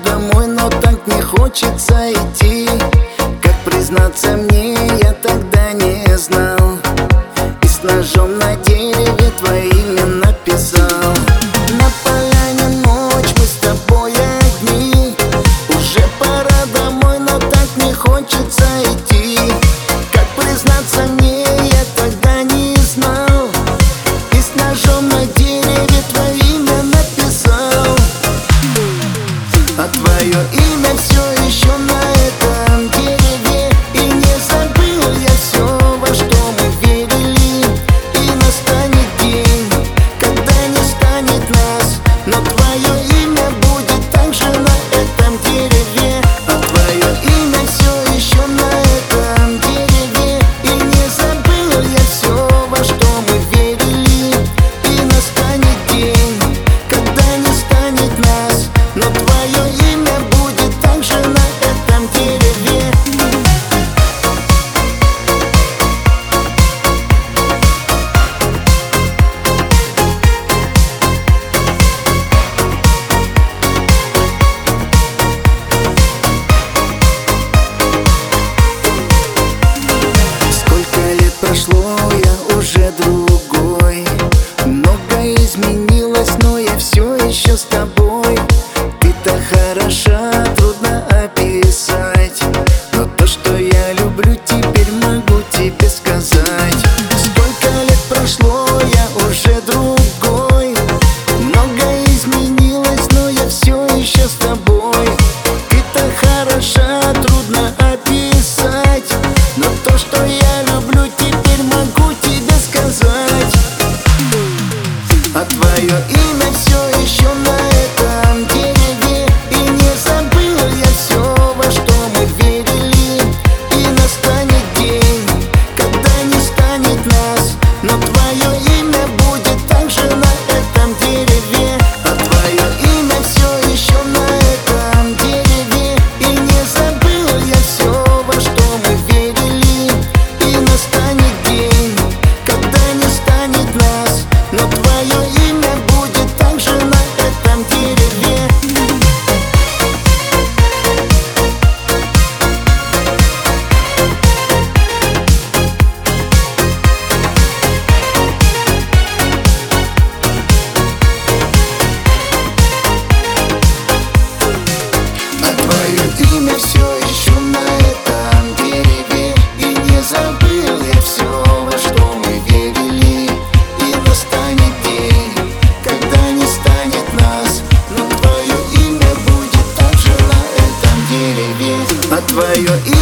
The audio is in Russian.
домой, но так не хочется идти. Как признаться мне, я тогда не знал, и с ножом на дереве твое имя написал. На поляне ночь, мы с тобой одни. Уже пора домой, но так не хочется идти. Как признаться мне, я тогда не знал, и с ножом на дереве твое имя написал. А твое имя все еще на этом дереве, и не забыл я все, во что мы верили. И настанет день, когда не станет нас, но твое имя будет также на этом дереве. А твое имя все еще на этом дереве, и не забыл я все, во что мы верили. И настанет день, когда не станет нас, но твое имя будет также на этом дереве. Сколько лет прошло, я уже другой. Многое изменилось, но я все еще с тобой. Ты так хороша, трудно описать, но то, что я люблю, теперь могу тебе сказать. Сколько лет прошло, я уже другой. Многое изменилось, но я все еще с тобой. Ты так хороша, трудно описать, но то, что я люблю, теперь могу тебе сказать. А твое имя все еще на этом дереве, и не забыл я все, во что мы верили. И настанет день, когда не станет нас, но твое имя будет также на этом дереве. А твое имя все еще на этом дереве, и не забыл я все, во что мы верили. И настанет день, когда не станет нас, но твое имя будет также на этом дереве. А твое имя все еще на этом дереве, и не забыл я все, во что мы верили. И настанет день, когда не станет нас, но твое имя будет также на этом дереве. А твое